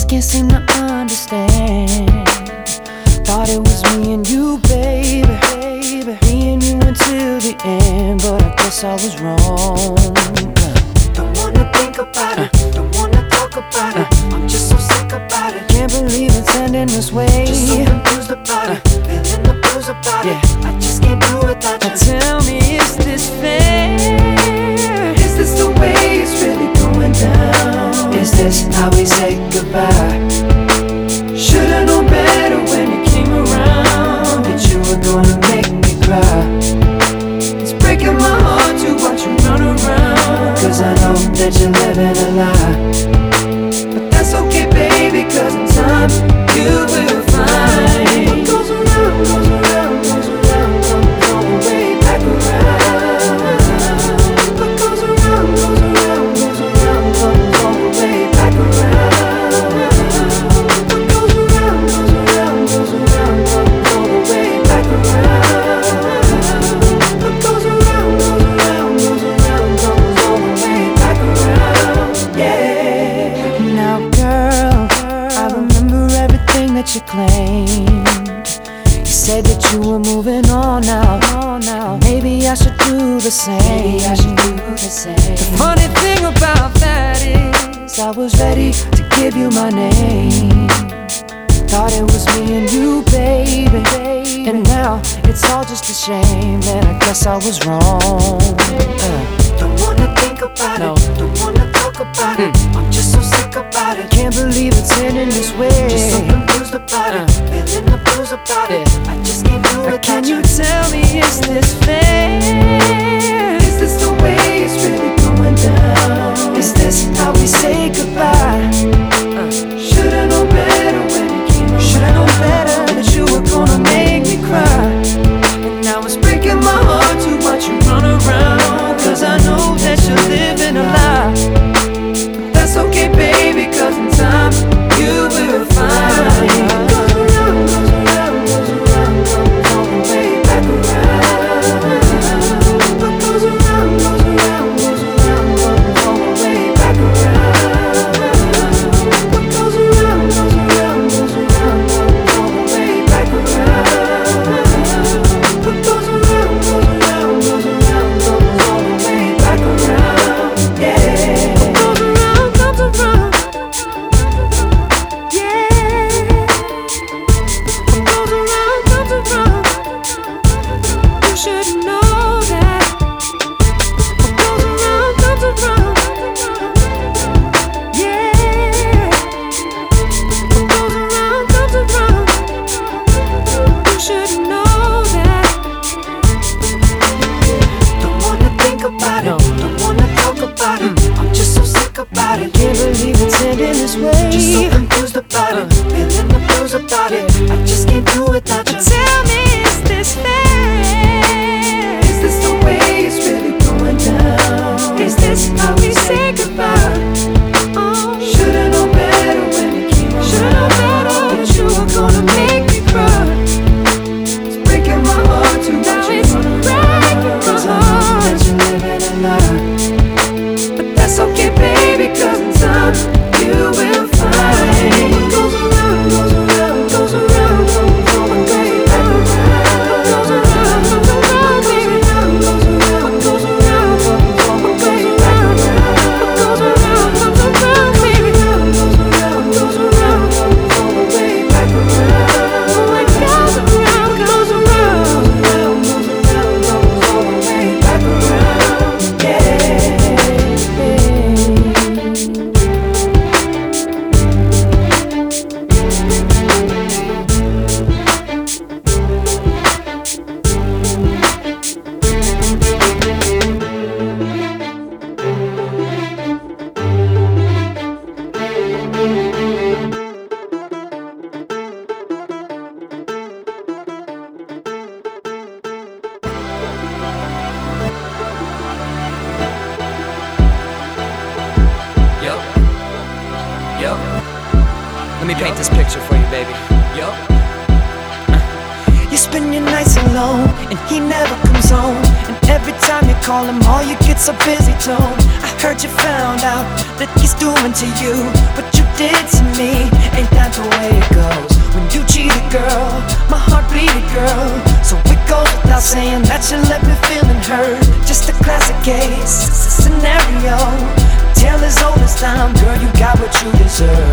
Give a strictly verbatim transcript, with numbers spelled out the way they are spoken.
can't seem to understand. Thought it was me and you, baby, baby, me and you until the end, but I guess I was wrong. Don't wanna think about it, don't wanna talk about it. I'm just so sick about it. Can't believe it's ending this way. Just so confused about it, feeling the blues about it. I just can't do without you. Now tell me, is this fair? Is this the way it's really going down? Is this how we say goodbye? Should've known better when you came around that you were gonna make me cry. It's breaking my heart to watch you run around, cause I know that you're living a lie. But that's okay, baby, cause in time you will find what goes around, goes around, goes around, comes all the way back around. What goes around, goes around, goes around, comes all the way back around. What goes around, goes around, goes around, comes all the way back around. What goes around, goes around, goes around, comes all the way back around. Yeah. Now, girl, I remember everything that you claimed. You said that you were moving on now. Maybe I should do the same. Maybe I should do the same. The funny thing about that is I was ready to give you my name. Thought it was me and you, baby, and now it's all just a shame that I guess I was wrong. uh. Don't wanna think about No. it, don't wanna talk about Mm. it. I'm just so sick about it. Can't believe it's ending this way. Just so confused about it, feeling the blues about it. I just can't do Now without can you. you tell me, is this fair? Is this the way it's really going down? Is this how we say goodbye? Uh. Should've known better when you came around. Should've known better that you were gonna make me cry. And now it's breaking my heart to watch you run around, cause I know that you're living a lie. But that's okay, baby, cause in time you will find What goes around, goes around, goes around, comes all the way back around. What goes around, goes around, goes around, comes all the way back around. What goes around, goes around, goes around, comes all the way back around. What goes around, goes around, goes around, comes all the way back around. Yeah. What goes around, comes around. Yeah. What goes around, comes around. You should know that. What goes around, comes around. Yeah. What goes around, comes around. You should know that. Don't wanna think about No. it, don't wanna talk about it. I'm just so sick about it. Can't believe it's ending this Just so way. confused about it, feeling the blues about it. I just can't do without you. Tell me, is this fair? Is this the way it's really going down? Is this how we say goodbye? Oh, Should've known better when you came around. should've known better that you were gonna make me cry. It's breaking my heart to Now watch you it's run breaking around. my Cause I know heart. that you're living a lie. But that's okay, baby, cause in time you will find What goes around, goes around, goes around, comes all the way back around. what goes around, comes around, baby. Goes around, What goes goes around, around, comes all the what way goes back around, around. what goes around, comes around, baby. Goes around, goes around, comes all the way back around. What goes around, goes around. Goes around, goes around, comes all the way back around. Yeah. Yo, yo, let me paint this picture for you, baby. Yo, You spend your nights alone, and he never comes home. And every time you call him, all you get's a busy tone. I heard you found out that he's doing to you what you did to me, girl, so it goes without saying that you left me feeling hurt. Just a classic case, scenario, tale as old as time. Girl, you got what you deserve.